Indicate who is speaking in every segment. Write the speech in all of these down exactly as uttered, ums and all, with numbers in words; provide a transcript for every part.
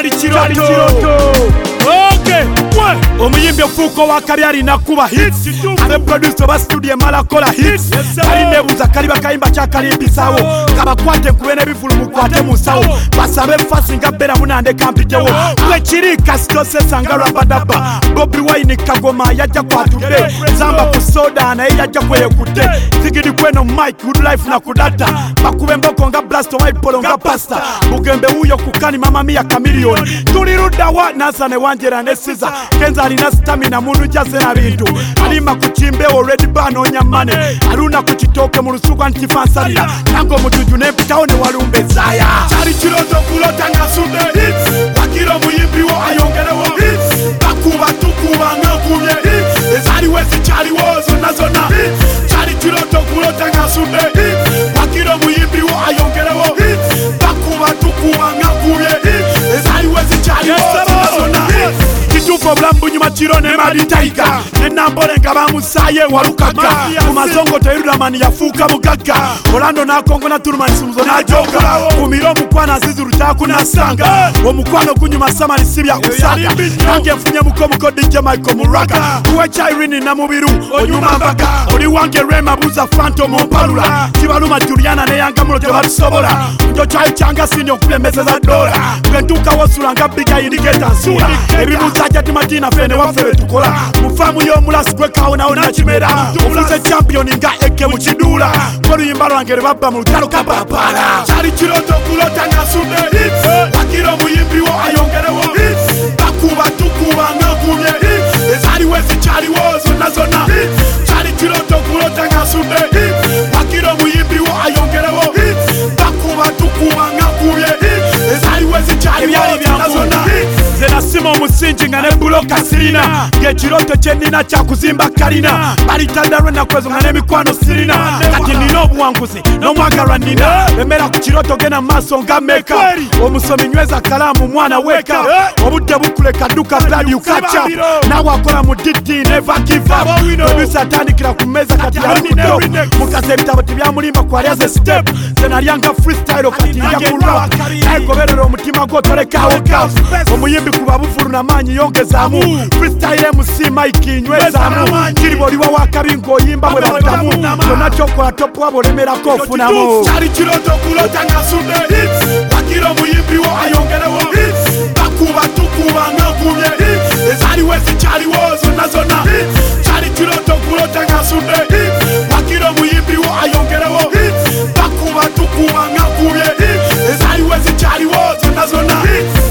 Speaker 1: Chali Chiroto. Okay, we omuyimbi ofuuko wa kabyali nakuba hits. Abe producer ba studio malakola hits. Kali nebuza kali bakayimba kya kalimbisawo. Kabakwate nkube n'ebivulu mukwate musawo. Basabe fasi nga bera munande kampitewo. Kwe kiri kasitose sanga rabadaba. Bobby Wine kagoma yajja kwatudde. Zamba ku soda naye yajja kweyekutte. Zigidi kweno Mike good life na kudata. Bakube mboko nga blast white polo nga pasta. Bugembe uyo kukani mama mia kamilioni. Tuliruda wa nasa ne wanjera ne siza. Kenza alina stamina munu jaze na bintu. Alima kuchimbe already bano nyamane. Aluna kuchitoke mu lusuku antifansalira. Nango mujuju ne mpitawo ne walumbe zaya. Chali Chiroto kulota ngasude hits. Wakiro muyimbi wo ayongere wo hits. Bakuba tukuba ngakubye hits. Ezali wezi chali wo zona zona hits. Chali Chiroto kulota ngasude hits. Wakiro muyimbi wo ayongere wo hits. Bakuba tukuba ngakubye hits. Ezali wezi chali wo zona zona hits. Kituko blambu nyuma chiro ne madi taiga. Nenambole nga bamusaye walukaga. Kumazongo teirula mani yafuka mugaga. Orlando na Kongo na turumani sumuzo na joka. Kumiro mukwana zizuru chaku na sanga. Omukwano kunyuma sama nisibya kusaga. Nange mfunye mukomu kodi Jamaica muraga. Kuwecha irini na mubiru onyuma mbaga. Oli wange rema buza phantom opalula. Kibaluma Juliana ne yanga mulo tebabisobola. Njo chai changa sinyo kubembeze za dola. Kwentuka wasula nga biga indiketa nsula. Ebibuza jati matina fene wafewe tukola. Mufamu yo mulasi kwekawo na ona chimera. Ofuze champion nga eke muchidula. Kolu yimbalo angere baba mulutalo kapapala. Chali Chiroto kulota ngasude hits. Wakiro muyimbi wo ayongere wo hits. Bakuba tukuba ngakubye hits. Ezali wezi chali wo zona zona hits. Chali Chiroto kulota ngasude hits. Wakiro muyimbi wo ayongere wo hits. Bakuba tukuba ngakubye hits. Ezali wezi chali wo zona zona hits. Zena simo musinji nga ne buloka sirina. Ge Chiroto chenina cha kuzimba kalina. Balitandarwe na kwezo nga ne mikwano sirina. Kati nino buwanguzi no mwagara nina. Emera ku Chiroto gena maso nga meka. Omusomi nyweza kalamu mwana weka. Obudde bukuleka duka blood ukacha. Nawe akola mu D D never give up. Producer atandikira ku meza kati ali ku top. Mukaze ebitabo tibyamulimba ku aliaze step. Zena lyanga freestyle kati ya ku rap. Nagoberera omutima gwo tolekawo gafu. Omuyimbi kuba bufuru na manyi yongezaamu. Freestyle M C Mike nywezaamu. Kiriboliwa wakabingo yimba bwe badamu. Kona chokola top wabo lemera kofunamu. Chali Chiroto kulota ngasude hits. Wakiro muyimbi wo ayongere wo hits. Bakuba tukuba ngakubye hits. Ezali wezi chali wo zona zona hits. Chali Chiroto kulota ngasude hits. Wakiro muyimbi wo ayongere wo hits. Bakuba tukuba ngakubye hits. Ezali wezi chali wo zona zona hits.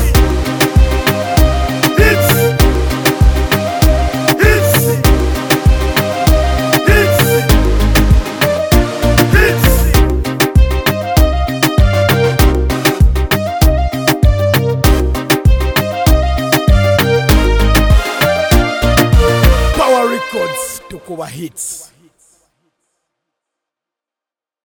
Speaker 1: Tukuba hits.